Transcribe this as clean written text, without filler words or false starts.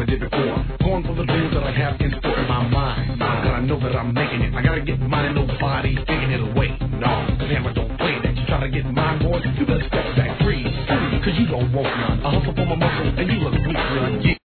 never did before. Going for the dreams that I have in store in my mind. Gotta know that I'm making it. I gotta get mine and nobody taking it away. No, damn, I don't play that. You try to get mine, boy, you better step back, freeze, cause you don't want none. I hustle for my muscle and you look weak, son. Yeah.